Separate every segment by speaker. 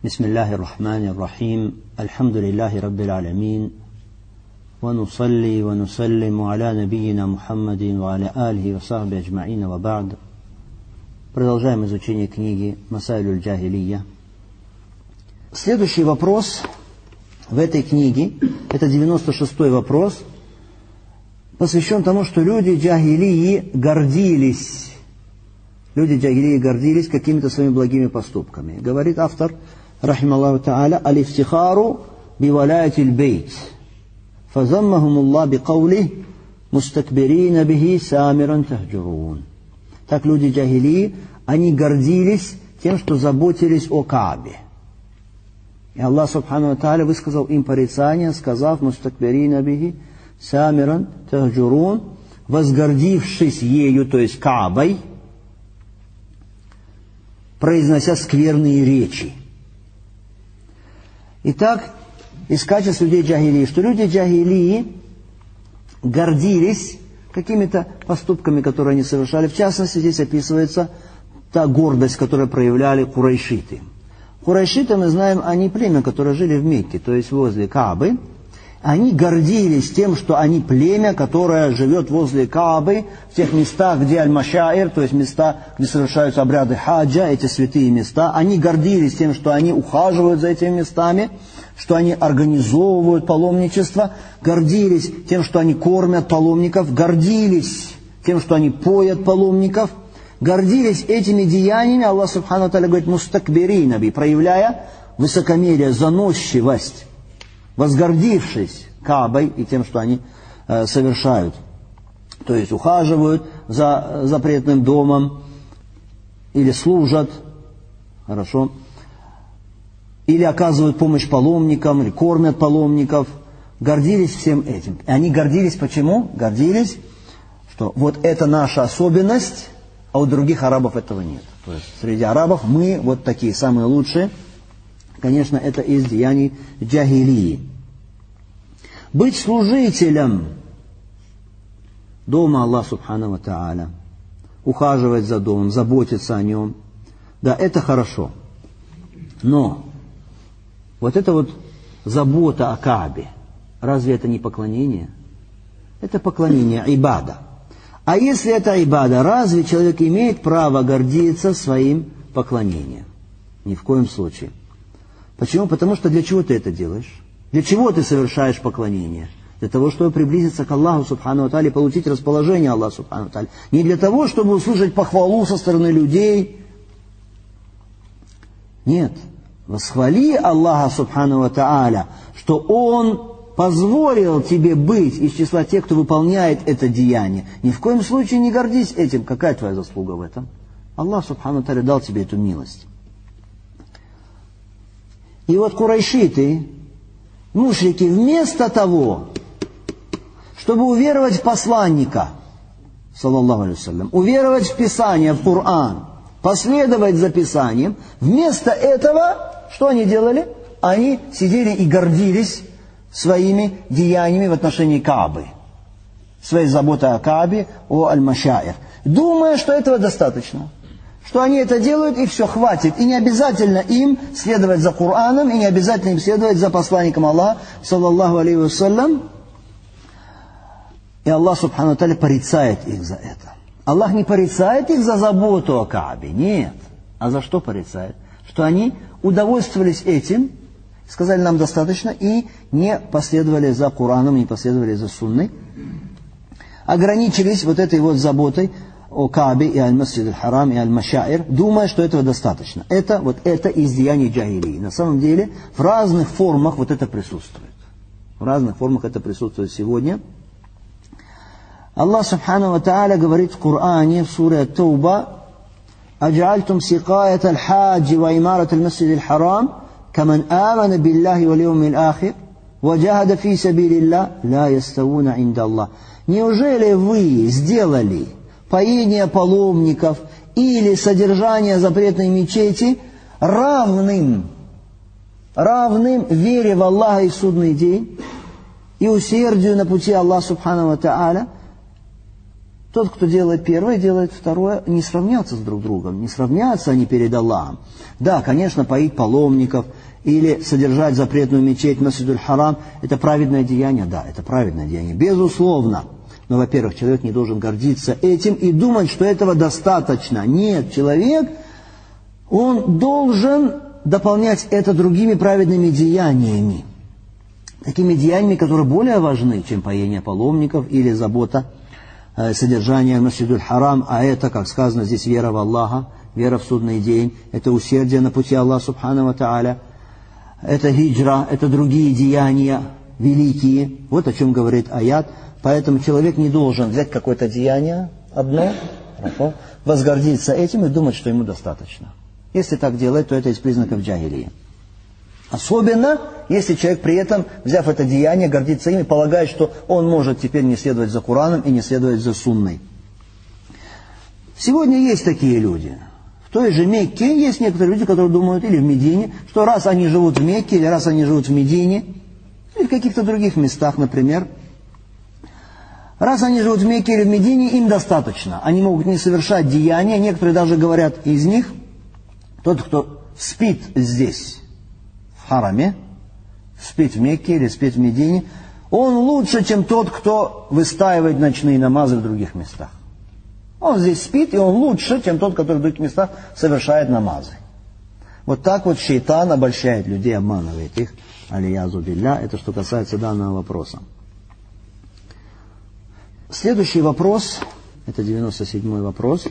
Speaker 1: بسم الله الرحمن الرحيم الحمد لله رب العالمين ونصلي ونسلم على نبينا محمد وعلى آله وصحبه أجمعين وبعد. Продолжаем изучение книги Масаилюль Джахилия. Следующий вопрос в этой книге, это 96-й вопрос, посвящен тому, что люди джахилии гордились какими-то своими благими поступками. Говорит автор, рахималлаху та'аля, алифтихару биваляятиль бейт, фазаммахумуллах бикаулих, мустакбирина бихи самиран тахджурун. Так люди джахилии, они гордились тем, что заботились о Каабе. И Аллах субхану ва та'аля высказал им порицание, сказав, мустакбирина бихи самиран тахджурун, возгордившись ею, то есть Каабой, произнося скверные речи. Итак, из качеств людей джахилии, что люди джахилии гордились какими-то поступками, которые они совершали. В частности, здесь описывается та гордость, которую проявляли курайшиты. Курайшиты, мы знаем, они племя, которое жили в Мекке, то есть возле Каабы. Они гордились тем, что они племя, которое живет возле Каабы, в тех местах, где аль-машаир, то есть места, где совершаются обряды хаджа, эти святые места. Они гордились тем, что они ухаживают за этими местами, что они организовывают паломничество, гордились тем, что они кормят паломников, гордились тем, что они поят паломников, гордились этими деяниями. Аллах субхану ва тааля говорит, мустакбирина би, проявляя высокомерие, заносчивость, возгордившись Каабой и тем, что они совершают. То есть ухаживают за запретным домом, или служат, хорошо, или оказывают помощь паломникам, или кормят паломников. Гордились всем этим. И они гордились почему? Гордились, что вот это наша особенность, а у других арабов этого нет. То есть среди арабов мы вот такие самые лучшие. Конечно, это из деяний джахилии. Быть служителем дома Аллаха субхану ва тааля, ухаживать за домом, заботиться о нем, да, это хорошо. Но вот эта вот забота о Каабе, разве это не поклонение? Это поклонение, ибада. А если это ибада, разве человек имеет право гордиться своим поклонением? Ни в коем случае. Почему? Потому что для чего ты это делаешь? Для чего ты совершаешь поклонение? Для того, чтобы приблизиться к Аллаху субхану ва тааля и получить расположение Аллаха субхану ва тааля. Не для того, чтобы услышать похвалу со стороны людей. Нет. Восхвали Аллаха субхану ва тааля, что Он позволил тебе быть из числа тех, кто выполняет это деяние. Ни в коем случае не гордись этим. Какая твоя заслуга в этом? Аллах субхану ва тааля дал тебе эту милость. И вот курайшиты, мушрики, вместо того, чтобы уверовать в посланника, саллаллаху алейхи вассалям, уверовать в Писание, в Коран, последовать за Писанием, вместо этого, что они делали? Они сидели и гордились своими деяниями в отношении Каабы, своей заботой о Каабе, о аль-машаир, думая, что этого достаточно. Что они это делают, и все, хватит. И не обязательно им следовать за Кораном, и не обязательно им следовать за посланником Аллаха, саллаллаху алейхи вассалям. И Аллах, субхану ва тааля, порицает их за это. Аллах не порицает их за заботу о Каабе, нет. А за что порицает? Что они удовольствовались этим, сказали, нам достаточно, и не последовали за Кораном, не последовали за Сунной. Ограничились вот этой вот заботой о Каабе и аль-Масджид аль-Харам и аль-Машаир, думая, что этого достаточно. Это из деяний джахилии. На самом деле, в разных формах вот это присутствует. В разных формах это присутствует сегодня. Аллах субхану ва тааля говорит в Коране, в суре Ат-Тауба, «Адж'альтум сикаят аль-хаджи ва имарат аль-Масджид аль-Харам, каман амана биллахи вал йаумил ахир, ва джахада фи сабилиллах, ла яставуна инда Аллах». Неужели вы сделали поение паломников или содержание запретной мечети равным вере в Аллаха и в судный день и усердию на пути Аллаха субхану ва тааля? Тот, кто делает первое, делает второе, не сравнятся с друг другом, не сравнятся они перед Аллахом. Да, конечно, поить паломников или содержать запретную мечеть Масджидуль Харам – это праведное деяние, да, это праведное деяние, безусловно. Но, во-первых, человек не должен гордиться этим и думать, что этого достаточно. Нет, человек, он должен дополнять это другими праведными деяниями. Такими деяниями, которые более важны, чем поение паломников или забота, содержание Масджидуль Харам. А это, как сказано здесь, вера в Аллаха, вера в судный день, это усердие на пути Аллаха Субхану ва Тааля, это хиджра, это другие деяния великие. Вот о чем говорит аят. Поэтому человек не должен взять какое-то деяние, одно, возгордиться этим и думать, что ему достаточно. Если так делать, то это из признаков джахилии. Особенно, если человек при этом, взяв это деяние, гордится им и полагает, что он может теперь не следовать за Кораном и не следовать за Сунной. Сегодня есть такие люди. В той же Мекке есть некоторые люди, которые думают, или в Медине, что раз они живут в Мекке, или раз они живут в Медине, или в каких-то других местах, например, раз они живут в Мекке или в Медине, им достаточно. Они могут не совершать деяния. Некоторые даже говорят из них, тот, кто спит здесь, в Хараме, спит в Мекке или спит в Медине, он лучше, чем тот, кто выстаивает ночные намазы в других местах. Он здесь спит, и он лучше, чем тот, который в других местах совершает намазы. Вот так вот шейтан обольщает людей, обманывает их. Алиязу билля. Это что касается данного вопроса. Следующий вопрос, это 97-й вопрос.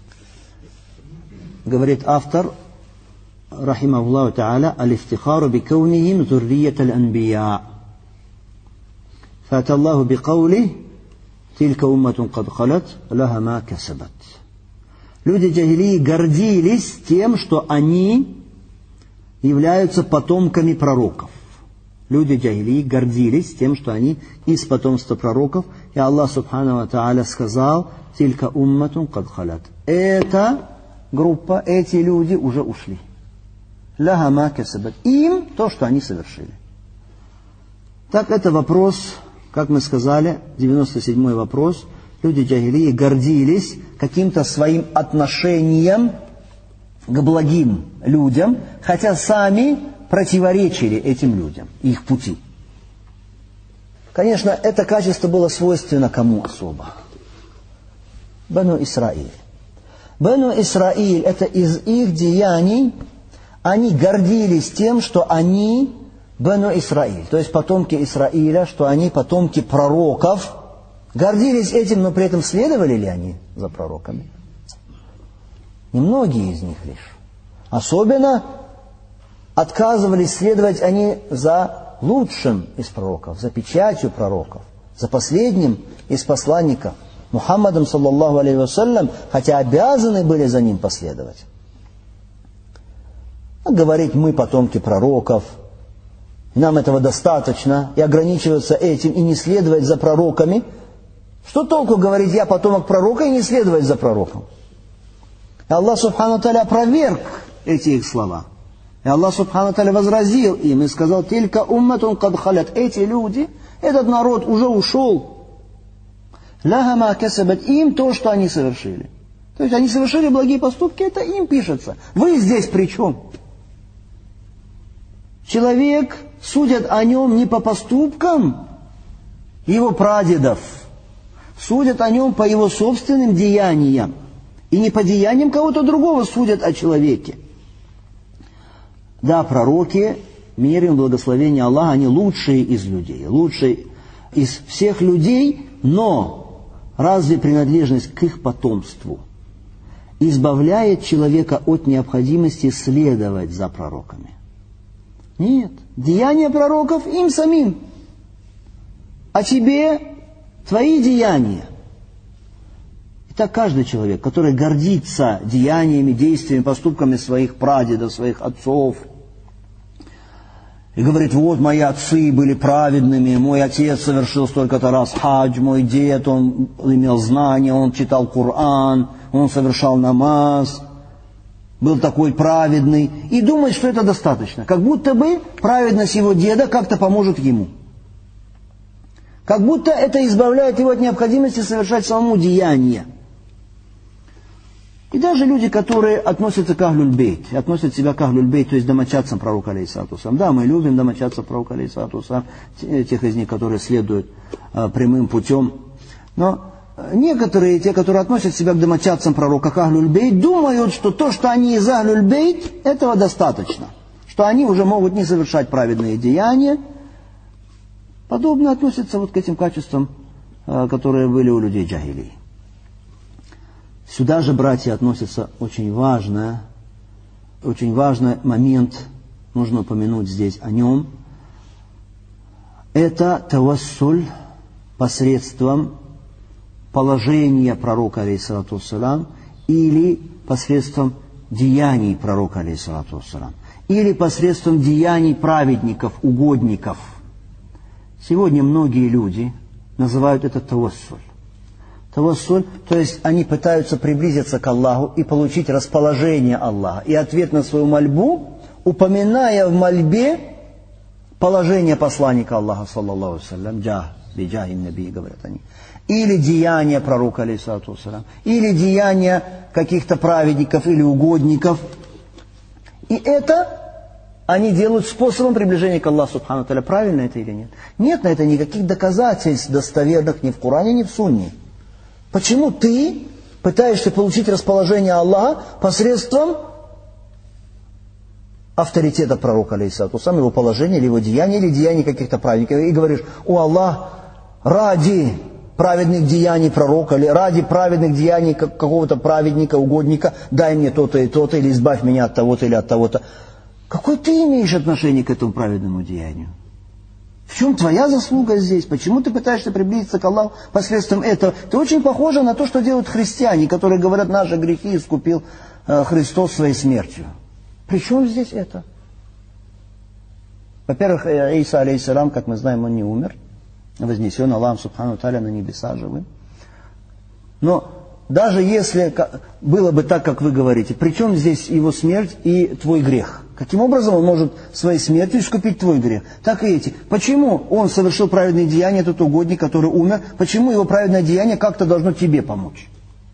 Speaker 1: Говорит автор, рахимахуллаху та'аля, алифтихару бикаунихим зуррият аль-анбия. Фаталлаху бикаули, тилька умматун кад халат, лаха ма касабат. Люди джахилии гордились тем, что они являются потомками пророков. Люди джахилии гордились тем, что они из потомства пророков. И Аллах Субхану ва Тааля сказал, «Тилька умматун кад халат». Эта группа, эти люди уже ушли. «Лаха ма касабат». Им то, что они совершили. Так, это вопрос, как мы сказали, 97-й вопрос. Люди джахилии гордились каким-то своим отношением к благим людям, хотя сами противоречили этим людям, их пути. Конечно, это качество было свойственно кому особо? Бану Исраиль. Бану Исраиль, это из их деяний, они гордились тем, что они Бану Исраиль, то есть потомки Исраиля, что они потомки пророков. Гордились этим, но при этом следовали ли они за пророками? Немногие из них лишь. Особенно отказывались следовать они за лучшим из пророков, за печатью пророков, за последним из посланников, Мухаммадом, саллаллаху алейхи вассалям, хотя обязаны были за ним последовать. А говорить, мы потомки пророков, и нам этого достаточно, и ограничиваться этим, и не следовать за пророками. Что толку говорить, я потомок пророка, и не следовать за пророком? И Аллах Субхану Тааля опроверг эти их слова. И Аллах Субхану Тааля возразил им и сказал, «Тилька умматун кад халят». Эти люди, этот народ уже ушел. «Лаха ма касабат». Им то, что они совершили. То есть они совершили благие поступки, это им пишется. Вы здесь при чем? Человек, судят о нем не по поступкам его прадедов, судят о нем по его собственным деяниям. И не по деяниям кого-то другого судят о человеке. Да, пророки, мир им, благословение Аллаха, они лучшие из людей, лучшие из всех людей, но разве принадлежность к их потомству избавляет человека от необходимости следовать за пророками? Нет. Деяния пророков им самим. А тебе твои деяния. Итак, каждый человек, который гордится деяниями, действиями, поступками своих прадедов, своих отцов, и говорит, вот мои отцы были праведными, мой отец совершил столько-то раз хадж, мой дед, он имел знания, он читал Коран, он совершал намаз, был такой праведный, и думает, что это достаточно. Как будто бы праведность его деда как-то поможет ему. Как будто это избавляет его от необходимости совершать самому деяние. И даже люди, которые относятся к Ахлюль-Бейт, относят себя к Ахлюль-Бейт, то есть домочадцам пророка алейхиссалату вассалям. Да, мы любим домочадцев пророка алейхиссалату вассалям, тех из них, которые следуют прямым путем. Но некоторые, те, которые относят себя к домочадцам пророка, к Ахлюль-Бейт, думают, что то, что они из Ахлюль-Бейт, этого достаточно. Что они уже могут не совершать праведные деяния. Подобно относятся вот к этим качествам, которые были у людей джахилии. Сюда же, братья, относится очень важный момент, нужно упомянуть здесь о нем. Это тавассуль посредством положения пророка, алейхиссалату вассалям, или посредством деяний пророка, алейхиссалату вассалям, или посредством деяний праведников, угодников. Сегодня многие люди называют это тавассуль. Тавассуль, то есть они пытаются приблизиться к Аллаху и получить расположение Аллаха. И ответ на свою мольбу, упоминая в мольбе положение посланника Аллаха, саллаллаху алейхи ва саллям, биджахин наби, говорят они. Или деяния пророка, алейхиссалату вассалям, или деяния каких-то праведников или угодников. И это они делают способом приближения к Аллаху субхану тааля. Правильно это или нет? Нет на это никаких доказательств достоверных ни в Коране, ни в Сунне. Почему ты пытаешься получить расположение Аллаха посредством авторитета пророка, алейхиссалату вассалям, его положения, или его деяния, или деяний каких-то праведников, и говоришь: о Аллах, ради праведных деяний пророка, или ради праведных деяний какого-то праведника, угодника, дай мне то-то и то-то, или избавь меня от того-то или от того-то. Какое ты имеешь отношение к этому праведному деянию? В чем твоя заслуга здесь? Почему ты пытаешься приблизиться к Аллаху посредством этого? Ты очень похожа на то, что делают христиане, которые говорят: наши грехи искупил Христос своей смертью. При чем здесь это? Во-первых, Иса, алейхиссалям, как мы знаем, он не умер. Вознесен Аллахом субхану тааля на небеса живым. Но даже если было бы так, как вы говорите, при чем здесь его смерть и твой грех? Каким образом он может своей смертью искупить твой грех? Так и эти. Почему он совершил праведные деяния, этот угодник, который умер? Почему его праведное деяние как-то должно тебе помочь?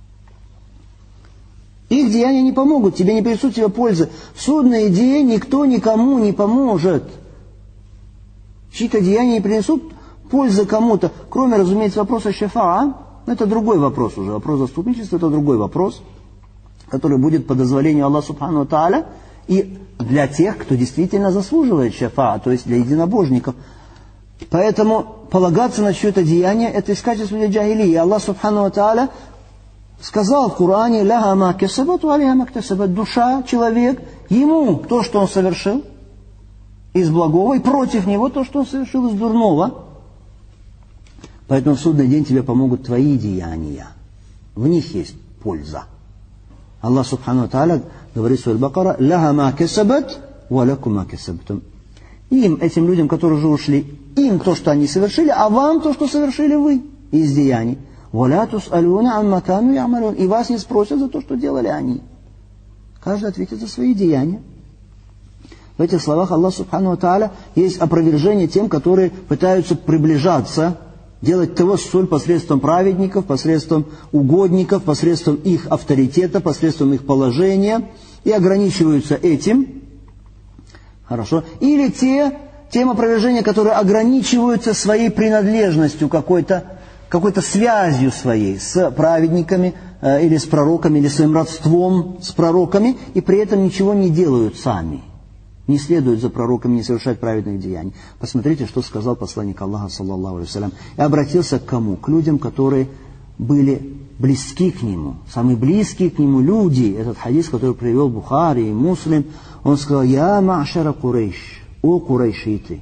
Speaker 1: Их деяния не помогут, тебе не принесут тебе пользы. В судный день никто никому не поможет. Чьи-то деяния не принесут пользы кому-то, кроме, разумеется, вопроса шафаа. Это другой вопрос уже. Вопрос заступничества – это другой вопрос, который будет по дозволению Аллаха субхану тааля и для тех, кто действительно заслуживает шафаа, то есть для единобожников. Поэтому полагаться на чье-то деяние – это искать людей джахилии. Аллах субхану тааля сказал в Коране: «Ляха ма кесабат, ва алейха ма ктасабат». Душа, человек, ему то, что он совершил из благого, и против него то, что он совершил из дурного. Поэтому в судный день тебе помогут твои деяния. В них есть польза. Аллах субхану тааля говорит в суре Бакара: «Ляха ма кесабат, ва лякум ма кесабтум». Им, этим людям, которые уже ушли, им то, что они совершили, а вам то, что совершили вы из деяний. «Ва ля тус'алюна амма кану я'малун». И вас не спросят за то, что делали они. Каждый ответит за свои деяния. В этих словах Аллах субхану тааля есть опровержение тем, которые пытаются приближаться, делать тавассуль посредством праведников, посредством угодников, посредством их авторитета, посредством их положения, и ограничиваются этим. Хорошо. Или тем опровержения, которые ограничиваются своей принадлежностью, какой-то связью своей с праведниками, или с пророками, или своим родством с пророками, и при этом ничего не делают сами. Не следуют за пророками, не совершают праведных деяний. Посмотрите, что сказал посланник Аллаха, саллаллаху алейхи ва саллям. И обратился к кому? К людям, которые были близки к нему. Самые близкие к нему люди. Этот хадис, который привел Бухари и Муслим, он сказал: «Я ма'шара Курейш, о курайшиты,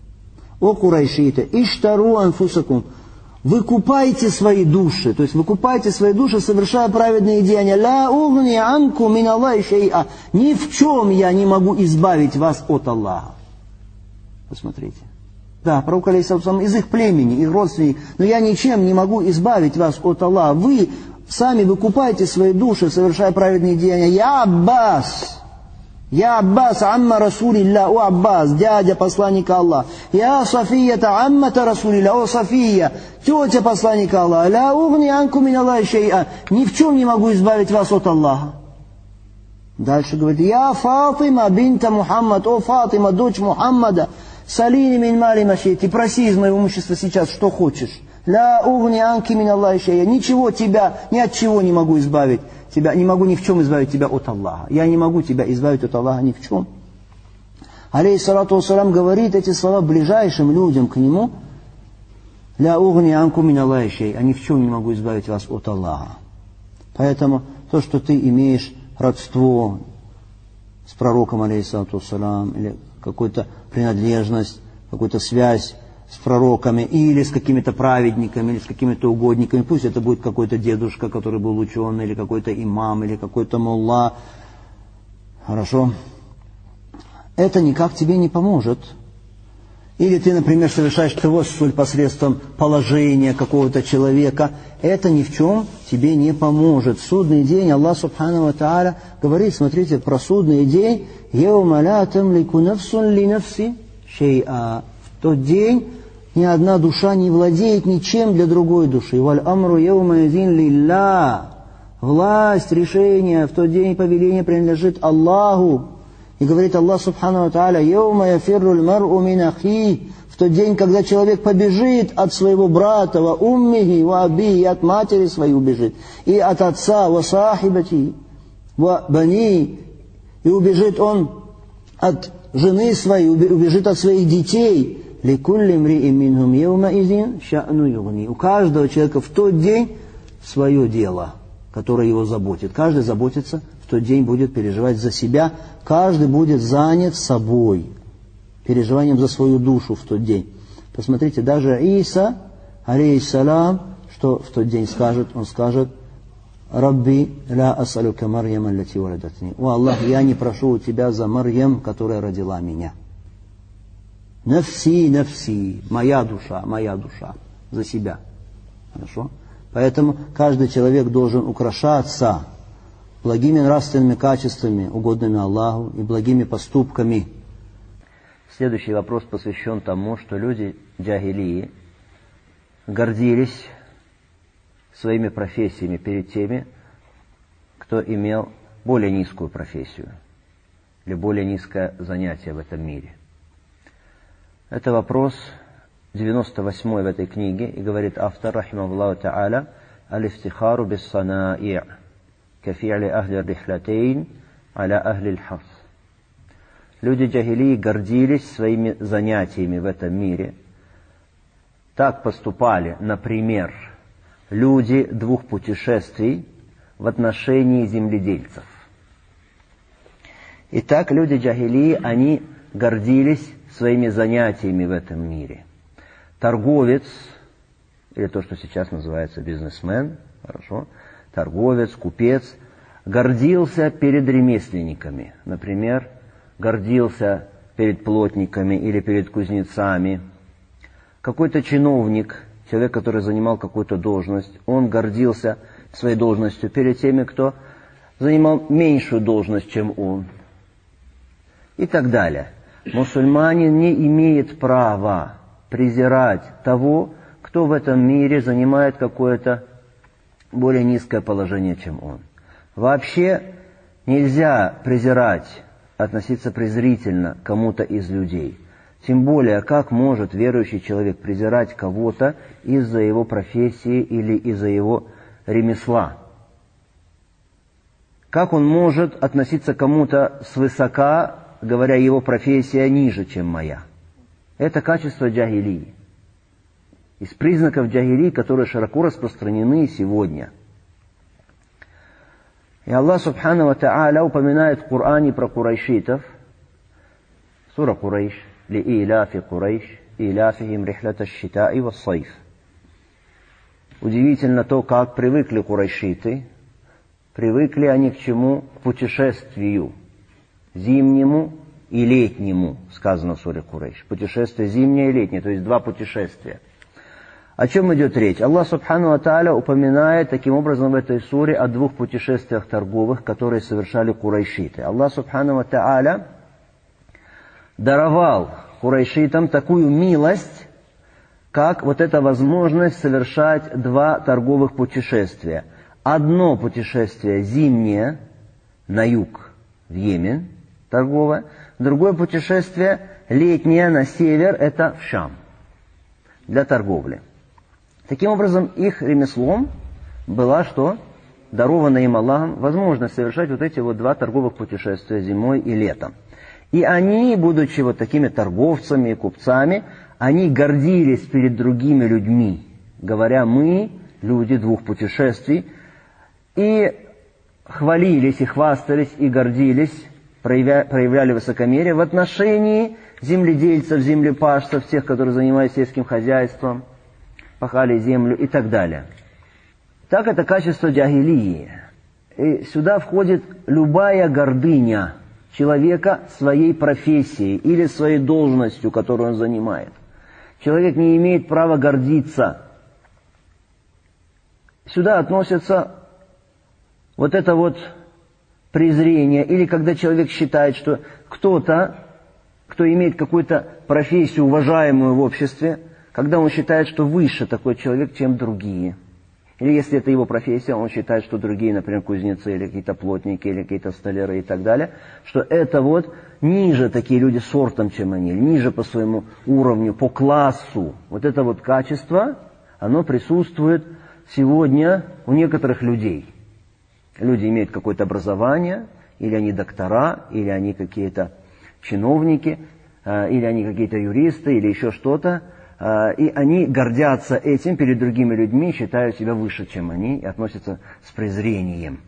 Speaker 1: иштару анфусакум». Выкупайте свои души, то есть выкупайте свои души, совершая праведные деяния. «Ля угни анку мин Аллахи шей'a». Ни в чем я не могу избавить вас от Аллаха. Посмотрите. Да, пророк алейхиссалам из их племени, их родственников. Но я ничем не могу избавить вас от Аллаха. Вы сами выкупайте свои души, совершая праведные деяния. «Я Аббас». Я Аббас, амма Расулилля, о Аббас, дядя посланника Аллаха. Я Софията, аммата Расулилля, о София, тетя посланника Аллаха. Ля угни анку мин Аллахи шей'a. Ни в чем не могу избавить вас от Аллаха. Дальше говорит, я Фатима, бинта Мухаммад, о Фатима, дочь Мухаммада, салини мин мали машейти, проси из моего имущества сейчас, что хочешь. Ля угни анки мин Аллахи шей'a. Ничего тебя, ни от чего не могу избавить. Тебя, не могу ни в чем избавить тебя от Аллаха. Я не могу тебя избавить от Аллаха ни в чем. Алейхиссалату вассалам говорит эти слова ближайшим людям к нему. Ля угни анку мин Аллахи шей'a. Ни в чем не могу избавить вас от Аллаха. Поэтому то, что ты имеешь родство с пророком, алейхиссалату вассалам, или какую-то принадлежность, какую-то связь с пророками, или с какими-то праведниками, или с какими-то угодниками. Пусть это будет какой-то дедушка, который был ученый, или какой-то имам, или какой-то мулла. Хорошо? Это никак тебе не поможет. Или ты, например, совершаешь тавассуль посредством положения какого-то человека. Это ни в чем тебе не поможет. В судный день Аллах Субхану ва Тааля говорит, смотрите, про судный день. «Яума ля тамлику нафсун ли нафси шей'a». В тот день ни одна душа не владеет ничем для другой души. «Валь амру яума изин лилля». Власть, решение в тот день повеление принадлежит Аллаху. И говорит Аллах Субхану ва Тааля, «Яума яфирруль мар'у мин ахи». В тот день, когда человек побежит от своего брата, ва уммихи, ва аби, и от матери своей убежит, и от отца, ва сахибати, ва бани, и убежит он от жены своей, убежит от своих детей. «Ликулли мри'ин минхум яума изин ша'ну югни». У каждого человека в тот день свое дело, которое его заботит. Каждый заботится, в тот день будет переживать за себя, каждый будет занят собой, переживанием за свою душу в тот день. Посмотрите, даже Иса, алейхиссалам, что в тот день скажет? Он скажет, «Рабби ля асалюка Марьям аллати валадатни». «О Аллах, я не прошу у тебя за Марьям, которая родила меня». «Нафси, нафси», моя душа, за себя. Хорошо? Поэтому каждый человек должен украшаться благими нравственными качествами, угодными Аллаху, и благими поступками.
Speaker 2: Следующий вопрос посвящен тому, что люди джахилии гордились своими профессиями перед теми, кто имел более низкую профессию или более низкое занятие в этом мире. Это вопрос 98 в этой книге, и говорит автор, рахимахуллаху та'аля, «Алифтихару биссана'i' кафи'ли ахли рихлатейн аля ахли л-харс». Люди джахилии гордились своими занятиями в этом мире. Так поступали, например, люди двух путешествий в отношении земледельцев. Итак, люди джахилии, они гордились своими занятиями в этом мире. Торговец, или то, что сейчас называется бизнесмен, хорошо, торговец, купец, гордился перед ремесленниками. Например, гордился перед плотниками или перед кузнецами. Какой-то чиновник, человек, который занимал какую-то должность, он гордился своей должностью перед теми, кто занимал меньшую должность, чем он. И так далее. Мусульманин не имеет права презирать того, кто в этом мире занимает какое-то более низкое положение, чем он. Вообще нельзя презирать, относиться презрительно к кому-то из людей. Тем более, как может верующий человек презирать кого-то из-за его профессии или из-за его ремесла? Как он может относиться к кому-то свысока, говоря, его профессия ниже, чем моя? Это качество джахилии. Из признаков джахилии, которые широко распространены сегодня. И Аллах Субхану ва Тааля упоминает в Коране про курайшитов. Сура Курайш. «Ли-иляфи Курайш, иляфихим рихлата щитаи ва сайф». Удивительно то, как привыкли курайшиты. Привыкли они к чему? К путешествию. Зимнему и летнему, сказано в суре Курайш. Путешествие зимнее и летнее, то есть два путешествия. О чем идет речь? Аллах Субхану ва Тааля упоминает таким образом в этой суре о двух путешествиях торговых, которые совершали курайшиты. Аллах Субхану ва Тааля даровал курайшитам такую милость, как вот эта возможность совершать два торговых путешествия. Одно путешествие зимнее на юг, в Йемен, торговое. Другое путешествие летнее на север, это в Шам, для торговли. Таким образом, их ремеслом была что? Дарована им Аллахом возможность совершать вот эти вот два торговых путешествия зимой и летом. И они, будучи вот такими торговцами и купцами, они гордились перед другими людьми, говоря: мы люди двух путешествий, и хвалились, и хвастались, и гордились, проявляли высокомерие в отношении земледельцев, землепашцев, тех, которые занимаются сельским хозяйством, пахали землю и так далее. Так это качество джахилии. И сюда входит любая гордыня человека своей профессией или своей должностью, которую он занимает. Человек не имеет права гордиться. Сюда относится вот это вот презрение, или когда человек считает, что кто-то, кто имеет какую-то профессию, уважаемую в обществе, когда он считает, что выше такой человек, чем другие. Или если это его профессия, он считает, что другие, например, кузнецы, или какие-то плотники, или какие-то столяры и так далее, что это вот ниже такие люди сортом, чем они, ниже по своему уровню, по классу. Вот это вот качество, оно присутствует сегодня у некоторых людей. Люди имеют какое-то образование, или они доктора, или они какие-то чиновники, или они какие-то юристы, или еще что-то, и они гордятся этим перед другими людьми, считают себя выше, чем они, и относятся с презрением.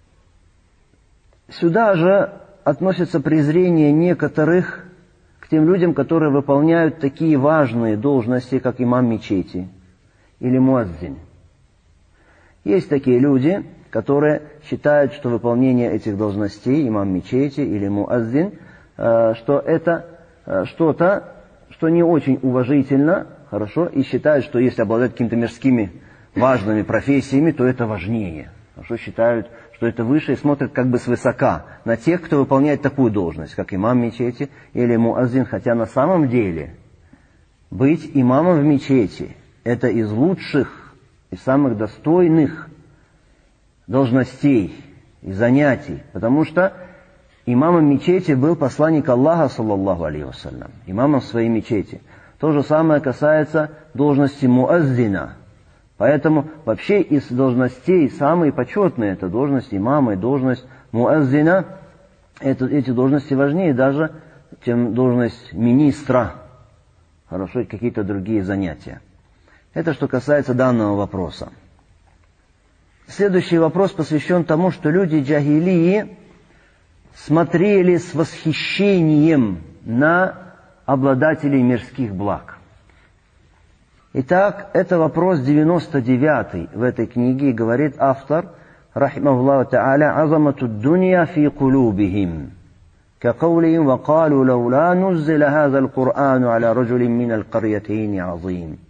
Speaker 2: Сюда же относится презрение некоторых к тем людям, которые выполняют такие важные должности, как имам мечети или муаззин. Есть такие люди, которые считают, что выполнение этих должностей, имам мечети или муаззин, что это что-то, что не очень уважительно, хорошо, и считают, что если обладать какими-то мирскими важными профессиями, то это важнее. Хорошо, считают, что это выше, и смотрят как бы свысока на тех, кто выполняет такую должность, как имам мечети или муаззин. Хотя на самом деле быть имамом в мечети – это из лучших и самых достойных должностей и занятий, потому что имамом мечети был посланник Аллаха, саллаллаху алейхи вассалям, имамом своей мечети. То же самое касается должности муаззина. Поэтому вообще из должностей самые почетные — это должность имама и должность муаззина. Эти должности важнее даже, чем должность министра. Хорошо, какие-то другие занятия. Это что касается данного вопроса. Следующий вопрос посвящен тому, что люди джахилии смотрели с восхищением на обладателей мирских благ. Итак, это вопрос 99 в этой книге, говорит автор, рахимахуллаху та'аля: «Азамату дунья фи кулубихим, какаулихим, ва калу лаула нуззила хазал Кур'ану аля раджулин минал карьятейни азим».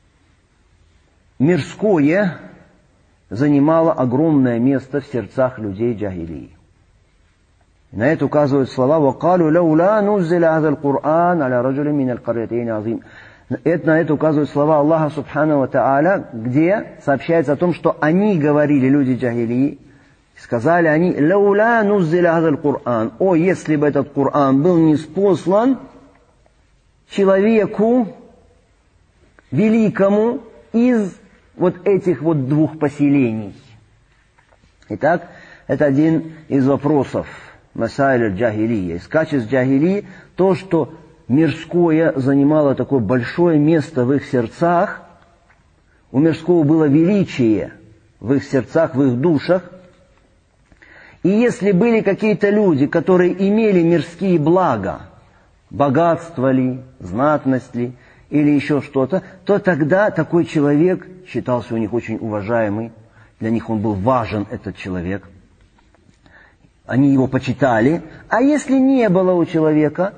Speaker 2: Мирское занимало огромное место в сердцах людей джахилии. На это указывают слова «Вакалу лаула нуззила хазал Кур'ан аля раджулин минал карьятейни азим». На это указывают слова Аллаха Субхану ва Тааля, где сообщается о том, что они говорили, люди джахилии, сказали они: «Лаула нуззила хазал Кур'ан». О, если бы этот Кур'ан был ниспослан человеку великому из вот этих вот двух поселений. Итак, это один из вопросов масаиль джахилия. Из качеств джахилии то, что мирское занимало такое большое место в их сердцах, у мирского было величие в их сердцах, в их душах. И если были какие-то люди, которые имели мирские блага, богатство ли, знатность ли, или еще что-то, то тогда такой человек считался у них очень уважаемый, для них он был важен, этот человек. Они его почитали. А если не было у человека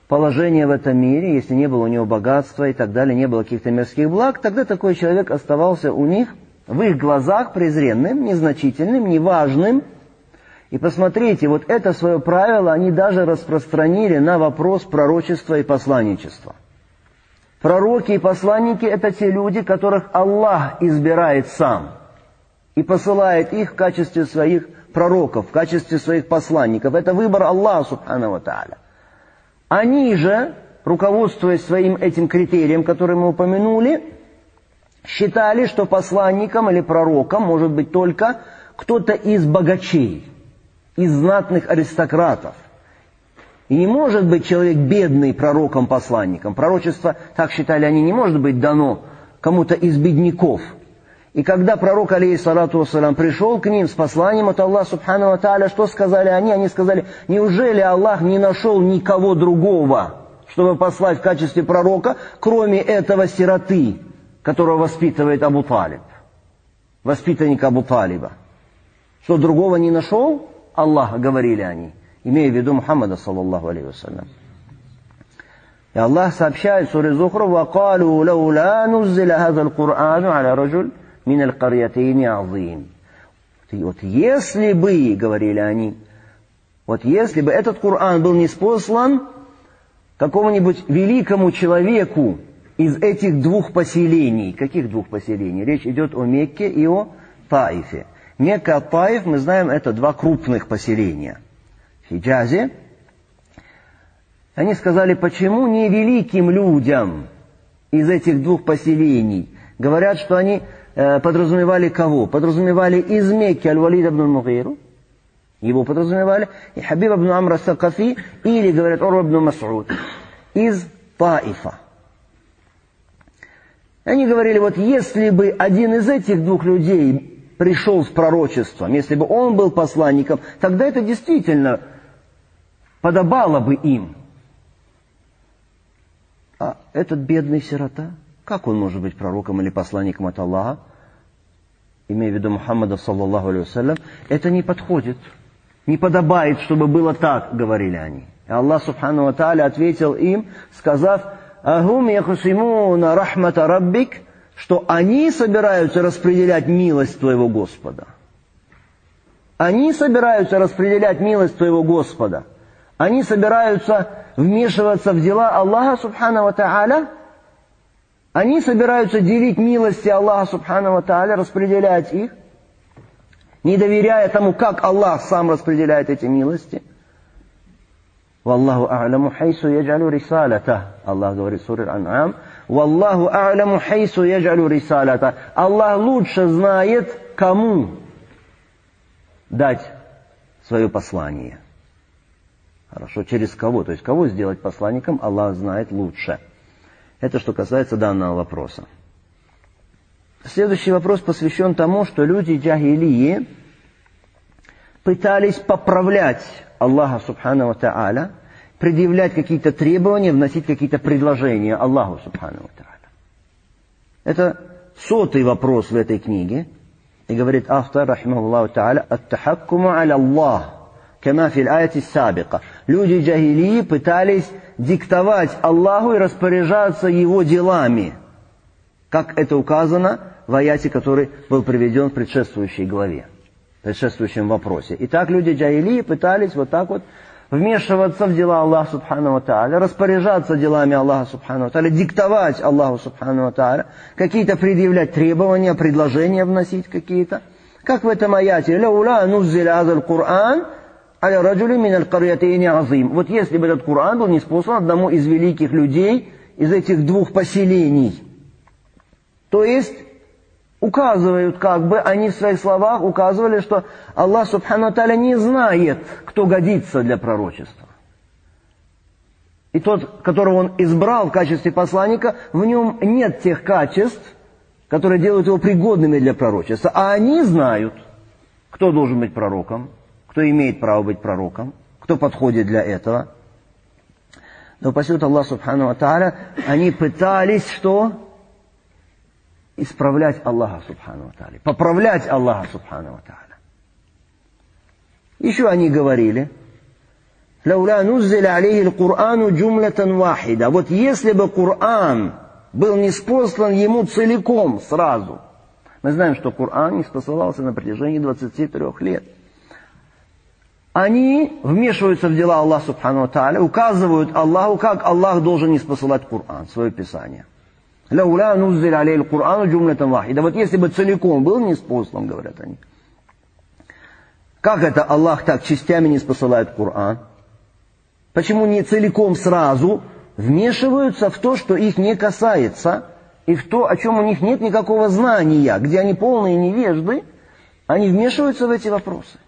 Speaker 2: положение в этом мире, если не было у него богатства и так далее, не было каких-то мирских благ, тогда такой человек оставался у них в их глазах презренным, незначительным, неважным. И посмотрите, вот это свое правило они даже распространили на вопрос пророчества и посланничества. Пророки и посланники – это те люди, которых Аллах избирает сам и посылает их в качестве своих пророков, в качестве своих посланников. Это выбор Аллаха, субхану ва тааля. Они же, руководствуясь своим этим критерием, который мы упомянули, считали, что посланником или пророком может быть только кто-то из богачей, из знатных аристократов. И не может быть человек бедный пророком-посланником. Пророчество, так считали они, не может быть дано кому-то из бедняков. И когда пророк, алейхиссалату вассалям, пришел к ним с посланием от Аллаха, субхану ва тааля, что сказали они? Они сказали: неужели Аллах не нашел никого другого, чтобы послать в качестве пророка, кроме этого сироты, которого воспитывает Абу Талиб, воспитанник Абу Талиба? Что, другого не нашел Аллах, говорили они, имея в виду Мухаммада, саллаллаху алейхи вассалям. И Аллах сообщает в суре Зухруф: وَقَالُوا لَوْلَا نُزِّلَ هَذَا الْقُرْآنُ عَلَى رَجُلٍ مِنَ الْقَرْيَتَيْنِ عَظِيمٍ. Вот если бы, говорили они, вот если бы этот Коран был ниспослан какому-нибудь великому человеку из этих двух поселений. Каких двух поселений? Речь идет о Мекке и о Таифе. Мекка и Таиф, мы знаем, это два крупных поселения в Хиджазе. Они сказали, почему не великим людям из этих двух поселений? Говорят, что они подразумевали кого? Подразумевали из Мекки Аль-Валид ибн Мугиру, его подразумевали, и Хабиб ибн Амр ас-Сакафи, или, говорят, Урва ибн Мас'уд, из Таифа. Они говорили, вот если бы один из этих двух людей пришел с пророчеством, если бы он был посланником, тогда это действительно подобало бы им. А этот бедный сирота, как он может быть пророком или посланником от Аллаха, имея в виду Мухаммада, саллаллаху алейхи вассалям, это не подходит, не подобает, чтобы было так, говорили они. И Аллах, субхану ва тааля, ответил им, сказав: «Ахум яхусимуна рахмата раббик», что они собираются распределять милость твоего Господа. Они собираются распределять милость твоего Господа. Они собираются вмешиваться в дела Аллаха, субхану ва тааля. Они собираются делить милости Аллаха, субхану ва тааля, распределять их, не доверяя тому, как Аллах сам распределяет эти милости. «Валлаху а'ламу хайсу яджалю рисалата». Аллах говорит в суре Ан-Ам: «Валлаху а'ламу хайсу яджалю рисалата». Аллах лучше знает, кому дать свое послание. Хорошо, через кого? То есть, кого сделать посланником, Аллах знает лучше. Это что касается данного вопроса. Следующий вопрос посвящен тому, что люди джахилии пытались поправлять Аллаха субхану ва тааля, предъявлять какие-то требования, вносить какие-то предложения Аллаху субхану ва тааля. Это 100-й вопрос в этой книге. И говорит автор, рахимахуллаху тааля: «Ат-тахаккуму аля Аллах, кама фил аяти сабика». Люди джахилии пытались диктовать Аллаху и распоряжаться Его делами, как это указано в аяте, который был приведен в предшествующей главе, в предшествующем вопросе. Итак, люди джахилии пытались вот так вот вмешиваться в дела Аллаха субхану ва тааля, распоряжаться делами Аллаха субхану ва тааля, диктовать Аллаху субхану ва тааля, какие-то предъявлять требования, предложения вносить какие-то. Как в этом аяте: «Лаула нуззиля азаль Кур'ан аля раджули мин аль-карьятейни азим». Вот если бы этот Коран был ниспослан одному из великих людей из этих двух поселений. То есть указывают, как бы они в своих словах указывали, что Аллах субхану ва тааля не знает, кто годится для пророчества. И тот, которого он избрал в качестве посланника, в нем нет тех качеств, которые делают его пригодными для пророчества. А они знают, кто должен быть пророком, кто имеет право быть пророком, кто подходит для этого. Но посему Аллах субхану ва тааля, они пытались что? Исправлять Аллаха субхану ва тааля, поправлять Аллаха субхану ва тааля. Еще они говорили, «Лауля нуззиля алейхи аль-Кур'ану джумлятан вахида». Вот если бы Коран был ниспослан ему целиком сразу. Мы знаем, что Коран ниспосылался на протяжении 23 лет. Они вмешиваются в дела Аллаха Субхану ва Тааля, указывают Аллаху, как Аллах должен ниспосылать Коран, свое Писание. «Лауля нуззиля алейхи аль-Кур'ану джумлятан вахида». Вот если бы целиком был ниспослан, говорят они. Как это Аллах так частями ниспосылает Коран? Почему не целиком сразу вмешиваются в то, что их не касается, и в то, о чем у них нет никакого знания, где они полные невежды, они вмешиваются в эти вопросы.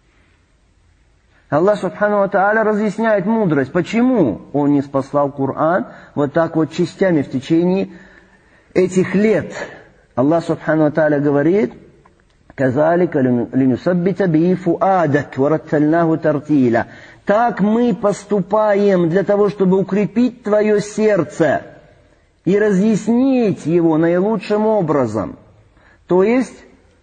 Speaker 2: Аллах Субхану ва Тааля разъясняет мудрость, почему Он не спаслал Коран вот так вот частями в течение этих лет. Аллах Субхану ва Тааля говорит: «Казалика линусаббита би фуадак вараттальнаху тартиля». Так мы поступаем для того, чтобы укрепить твое сердце и разъяснить его наилучшим образом. То есть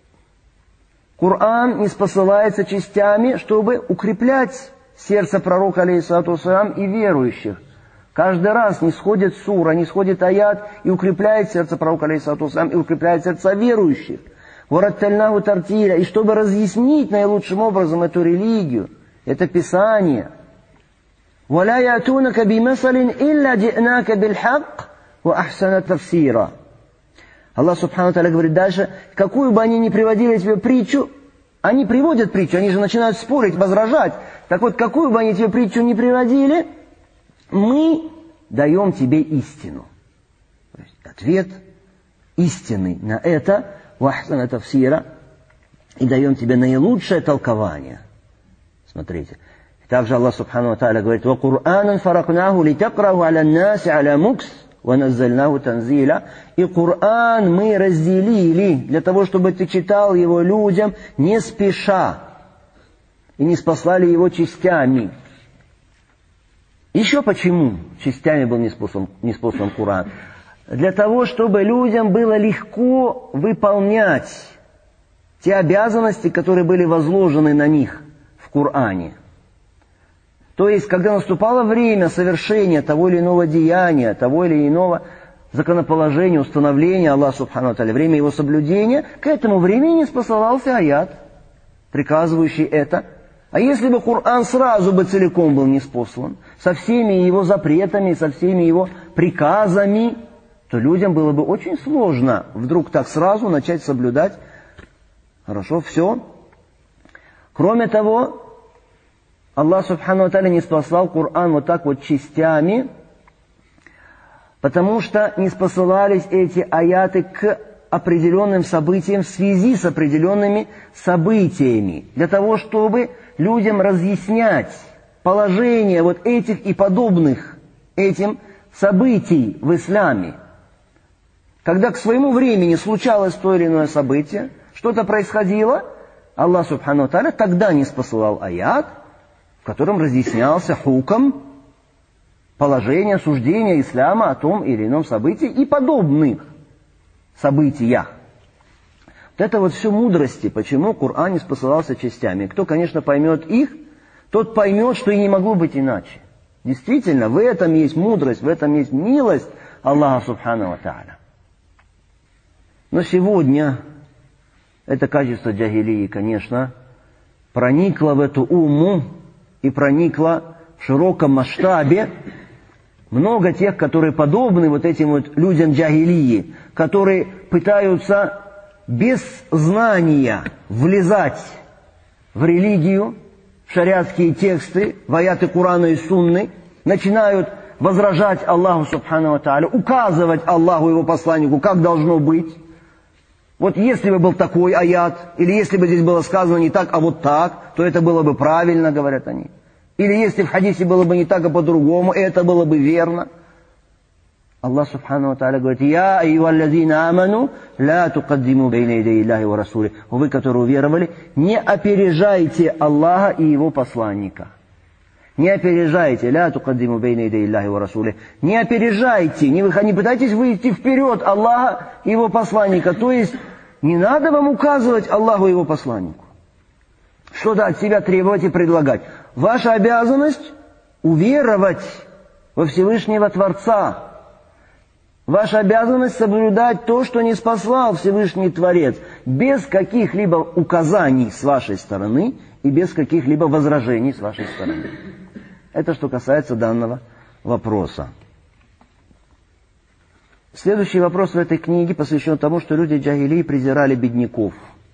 Speaker 2: Коран ниспосылается частями, чтобы укреплять сердце пророка, алейхиссалату вассалям, и верующих. Каждый раз не сходит сура, не сходит аят и укрепляет сердце пророка, алейхиссалату вассалям, и укрепляет сердца верующих. «Вараттальнаху тартиля». И чтобы разъяснить наилучшим образом эту религию, это Писание. «Валя ятунака бимасалин илля джи'нака бильхак ва ахсана тафсира». Аллах Субхану ва Тааля говорит дальше: какую бы они ни приводили тебе притчу, они приводят притчу, они же начинают спорить, возражать. Так вот, какую бы они тебе притчу ни приводили, мы даем тебе истину. То есть ответ истинный на это, ва ахсана тафсира, и даем тебе наилучшее толкование. Смотрите. Также Аллах Субхану ва Тааля говорит: «Ва Кур'анан фаракнаху литакраху аля наси аля мукс». И Коран мы разделили для того, чтобы ты читал его людям не спеша. И не спаслали его частями. Еще почему частями был ниспослан Коран? Для того, чтобы людям было легко выполнять те обязанности, которые были возложены на них в Коране. То есть, когда наступало время совершения того или иного деяния, того или иного законоположения, установления Аллаха Субхану ва Тааля, время его соблюдения, к этому времени спасался аят, приказывающий это. А если бы Коран сразу бы целиком был ниспослан, со всеми его запретами, со всеми его приказами, то людям было бы очень сложно вдруг так сразу начать соблюдать. Хорошо, все. Кроме того, Аллах Субхану ва Тааля не спасал Коран вот так вот частями, потому что не спосылались эти аяты к определенным событиям в связи с определенными событиями, для того, чтобы людям разъяснять положение вот этих и подобных этим событий в исламе. Когда к своему времени случалось то или иное событие, что-то происходило, Аллах Субхану ва Тааля тогда не спосылал аят, в котором разъяснялся хукм, положение, суждение ислама о том или ином событии и подобных событиях. Вот это вот все мудрости, почему Коран не спосылался частями. Кто, конечно, поймет их, тот поймет, что и не могло быть иначе. Действительно, в этом есть мудрость, в этом есть милость Аллаха Субхану ва Тааля. Но сегодня это качество джахилии, конечно, проникло в эту умму и проникло в широком масштабе. Много тех, которые подобны вот этим вот людям джахилии, которые пытаются без знания влезать в религию, в шариатские тексты, в аяты Корана и Сунны, начинают возражать Аллаху Субхану ва Тааля, указывать Аллаху и его посланнику, как должно быть. Вот если бы был такой аят, или если бы здесь было сказано не так, а вот так, то это было бы правильно, говорят они. Или если в хадисе было бы не так, а по-другому, это было бы верно. Аллах Субхану ва Тааля говорит: «Я айюхаллазина аману, ла тукаддиму бейна ядай Аллахи ва расули». Вы, которые уверовали, не опережайте Аллаха и его посланника. Не опережайте, ла тукаддиму бейна ядай Аллахи ва расули. Не опережайте, не пытайтесь выйти вперед Аллаха и его посланника. То есть не надо вам указывать Аллаху и его посланнику. Что-то от себя требовать и предлагать. Ваша обязанность уверовать во Всевышнего Творца. Ваша обязанность соблюдать то, что ниспослал Всевышний Творец, без каких-либо указаний с вашей стороны и без каких-либо возражений с вашей стороны. Это что касается данного вопроса. Следующий вопрос в этой книге посвящен тому, что люди джахилии презирали бедняков.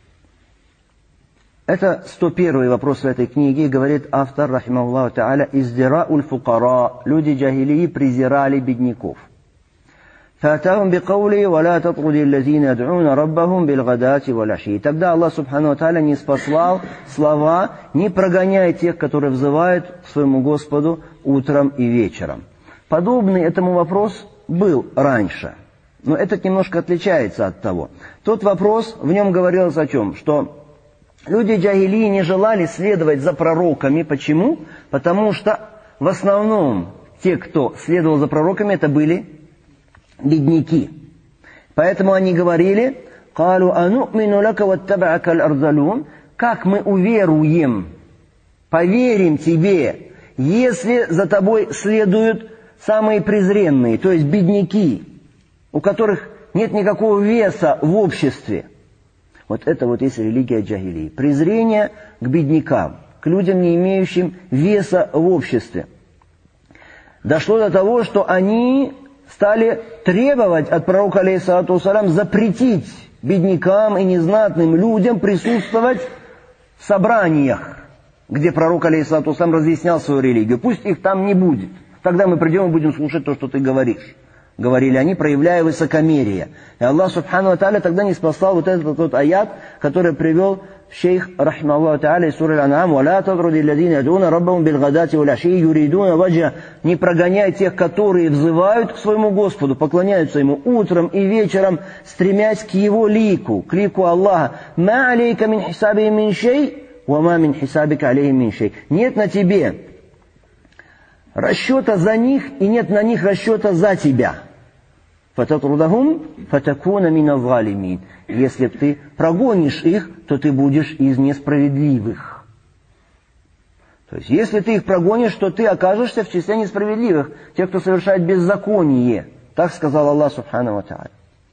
Speaker 2: Это 101 вопрос в этой книге, говорит автор, рахимахуллаху та'аля, издира'уль фукара. Люди джахилии презирали бедняков. فَأَتَاهُمْ بِقَوْلِهِ وَلَا تَطْرُدِ الَّذِينَ يَدْعُونَ رَبَّهُمْ بِالْغَدَاةِ وَالْعَشِيِّ. Тогда Аллах Субхану ва Тааля не спаслал слова: «Не прогоняй тех, которые взывают к своему Господу утром и вечером». Подобный этому вопрос был раньше, но этот немножко отличается от того. Тот вопрос, в нем говорилось о чем? Что люди джахилии не желали следовать за пророками. Почему? Потому что в основном те, кто следовал за пророками, это были бедняки. Поэтому они говорили: «Калу ану'мину лака ваттаба'ака аль-арзалун». Как мы уверуем, поверим тебе, если за тобой следуют самые презренные, то есть бедняки, у которых нет никакого веса в обществе. Вот это вот есть религия джахилии. Презрение к беднякам, к людям, не имеющим веса в обществе. Дошло до того, что они стали требовать от пророка, алейхиссалату вассалям, запретить беднякам и незнатным людям присутствовать в собраниях, где пророк, алейхиссалату вассалям, разъяснял свою религию. Пусть их там не будет. Тогда мы придем и будем слушать то, что ты говоришь. Говорили они, проявляя высокомерие. И Аллах Субхану ва Тааля тогда не спасал вот этот вот аят, который привел шейх, рахимахуллаху та'аля, из суры Аль-Ан'ам: «Валя тадруди аллазина яд'уна раббахум билгадати валь-аши юридуна ваджа». Не прогоняй тех, которые взывают к своему Господу, поклоняются Ему утром и вечером, стремясь к Его лику, к лику Аллаха. «Ма алейка мин хисаби мин шей, ва ма мин хисабика алейхим мин шей». Нет на тебе расчета за них, и нет на них расчета за тебя. «Фататрудахум фатакуна мина залимин». Если ты прогонишь их, то ты будешь из несправедливых. То есть, если ты их прогонишь, то ты окажешься в числе несправедливых, тех, кто совершает беззаконие. Так сказал Аллах Субхану ва Тааля.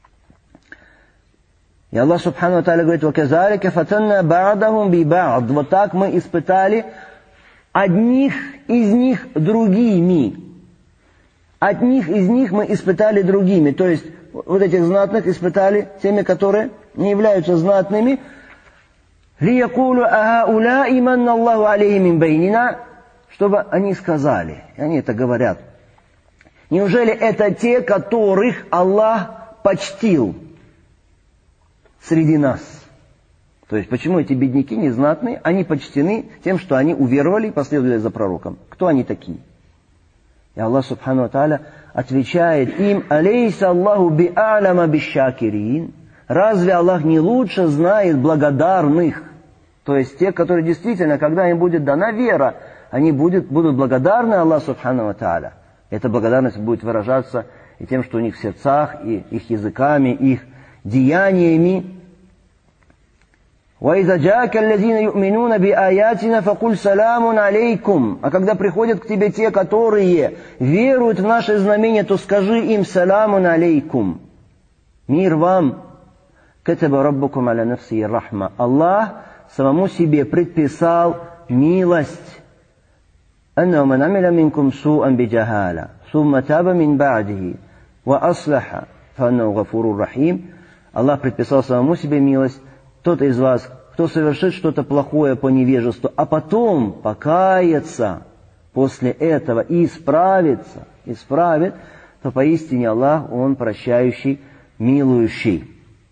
Speaker 2: И Аллах Субхану ва Тааля говорит: «Ваказалика фатанна ба'дахум би ба'д». Вот так мы испытали одних из них другими. Одних из них мы испытали другими. То есть, вот этих знатных испытали теми, которые не являются знатными. «Лиякулу ахауляи манна Аллаху алейхим мин байнина», чтобы они сказали, и они это говорят: неужели это те, которых Аллах почтил среди нас? То есть, почему эти бедняки незнатные, они почтены тем, что они уверовали и последовали за пророком? Кто они такие? И Аллах Субхану ва Тааля отвечает им: «Алейса Аллаху би'алама бишшакирин». Разве Аллах не лучше знает благодарных? То есть те, которые действительно, когда им будет дана вера, они будут благодарны Аллаху Субхану ва Тааля. Эта благодарность будет выражаться и тем, что у них в сердцах, и их языками, их деяниями. وَإِذَا جَاءَكَ الَّذِينَ يُؤْمِنُونَ بِآيَاتِنَا فَقُلْ سَلَامٌ عَلَيْكُمْ. А когда приходят к тебе те, которые веруют в наши знамения, то скажи им: «Саламун алейкум». Мир вам. «Катаба раббукум аля нафсихи рахма». Аллах самому себе предписал милость. «Аннаху ман амиля минкум су'ан биджахала, сумма таба мин ба'дихи, ва аслаха, фаннаху гафурур рахим». Аллах предписал самому себе милость. Тот из вас, кто совершит что-то плохое по невежеству, а потом покается после этого и исправит, то поистине Аллах, Он прощающий, милующий.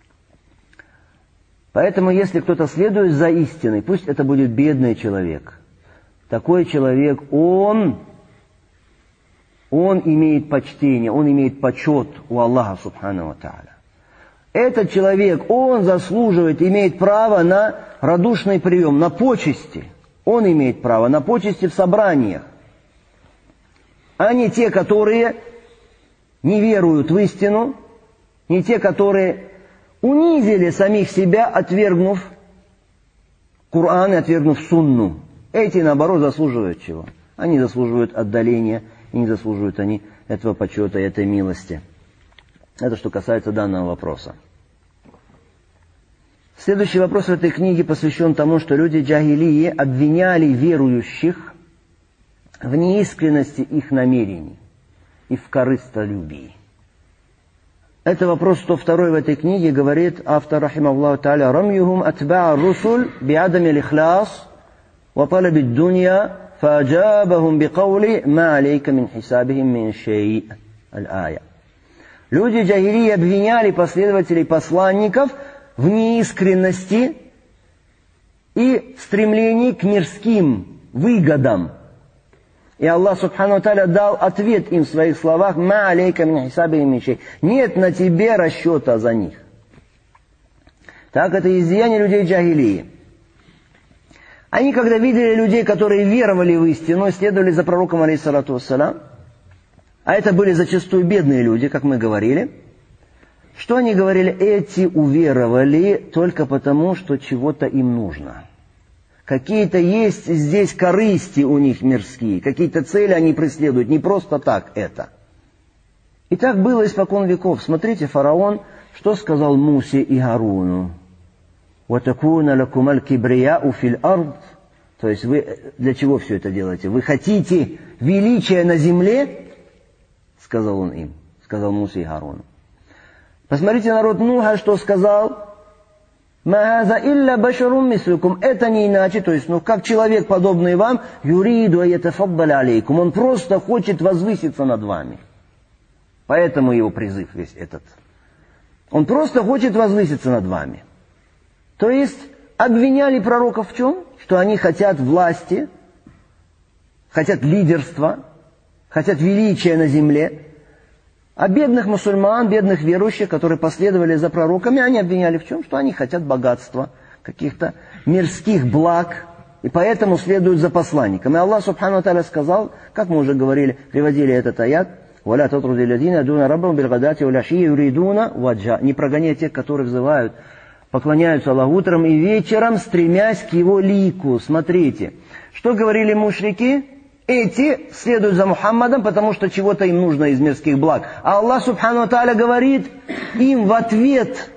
Speaker 2: Поэтому, если кто-то следует за истиной, пусть это будет бедный человек. Такой человек, он имеет почтение, он имеет почет у Аллаха Субхану ва Тааля. Этот человек, он заслуживает, имеет право на радушный прием, на почести. Он имеет право на почести в собраниях. А не те, которые не веруют в истину, не те, которые унизили самих себя, отвергнув Коран и отвергнув сунну. Эти, наоборот, заслуживают чего? они заслуживают отдаления, и не заслуживают они этого почета и этой милости. Это что касается данного вопроса. Следующий вопрос в этой книге посвящен тому, что люди джахилии обвиняли верующих в неискренности их намерений и в корыстолюбии. Это вопрос 102 в этой книге, говорит автор, рахимахуллаху та'аля, «Рамьюхум атба'a русуль би'адами лихлас ва талаби дунья фаджабахум биқаули ма алейка мин хисабихим мин шей». Аль-ая. Люди джахилии обвиняли последователей посланников в неискренности и стремлении к мирским выгодам. И Аллах Субхану ва Тааля дал ответ им в своих словах: «Ма алейка мин хисабихим мин шей». Нет на тебе расчета за них. Так это изъяние людей джахилии. Они, когда видели людей, которые веровали в истину, следовали за пророком, алейхиссалату вассалам, а это были зачастую бедные люди, как мы говорили, что они говорили? Эти уверовали только потому, что чего-то им нужно. Какие-то есть здесь корысти у них мирские, какие-то цели они преследуют, не просто так это. И так было испокон веков. Смотрите, фараон, что сказал Мусе и Гаруну? «Ватакуна лакумаль кибрияу фил ард». То есть вы для чего все это делаете? Вы хотите величия на земле? Сказал он им, сказал Мусе и Гаруну. Посмотрите, народ Нуха, что сказал. «Ма хаза илля башарум мислюкум». Это не иначе, то есть, как человек, подобный вам, юриду аятафаддаля алейкум. Он просто хочет возвыситься над вами. Поэтому его призыв весь этот. Он просто хочет возвыситься над вами. То есть, обвиняли пророков в чем? Что они хотят власти, хотят лидерства, хотят величия на земле. А бедных мусульман, бедных верующих, которые последовали за пророками, они обвиняли в чем? Что они хотят богатства, каких-то мирских благ, и поэтому следуют за посланником. И Аллах Субхану ва Тааля сказал, как мы уже говорили, приводили этот аят, «Валя татруди ладина дуна раббам билгадати уляши юридуна ваджа». Не прогоняй тех, которые взывают, поклоняются Аллаху утром и вечером, стремясь к его лику. Смотрите, что говорили мушрики? Эти следуют за Мухаммадом, потому что чего-то им нужно из мирских благ. А Аллах Субхану ва Тааля говорит им в ответ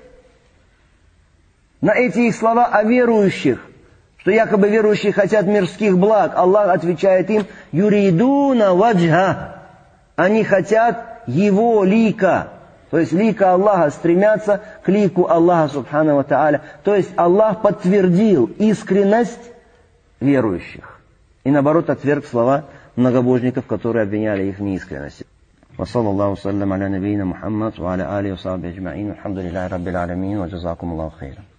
Speaker 2: на эти их слова о верующих, что якобы верующие хотят мирских благ. Аллах отвечает им: «Юридуна ваджха». Они хотят его лика. То есть лика Аллаха, стремятся к лику Аллаха Субхану ва Тааля. То есть Аллах подтвердил искренность верующих. И наоборот отверг слова многобожников, которые обвиняли их в неискренности. وصلى الله وسلم على نبينا محمد وعلى آله وصحبه أجمعين والحمد لله رب العالمين وجزاكم الله خيرا.